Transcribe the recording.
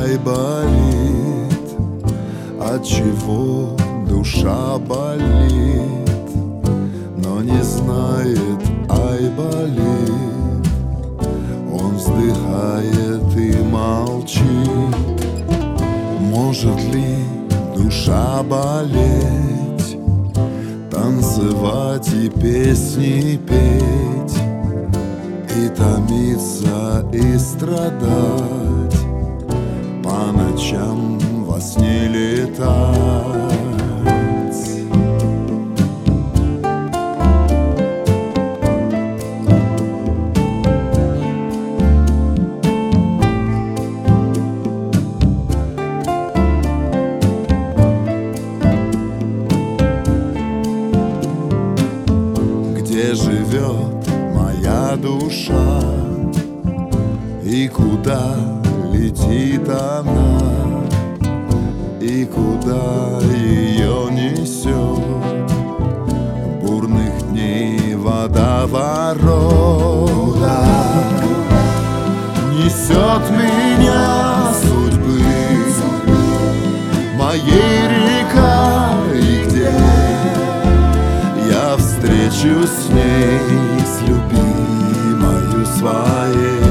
ай болит, отчего душа болит, но не знает, ай болит. Он вздыхает и молчит. Может ли душа болеть, танцевать и песни петь, и томиться, и страдать, по ночам во сне летать? Где живет моя душа и куда летит она, и куда ее несет бурных дней водоворот? Куда несет меня судьбы моей река, и где я встречусь с ней, с любимою своей?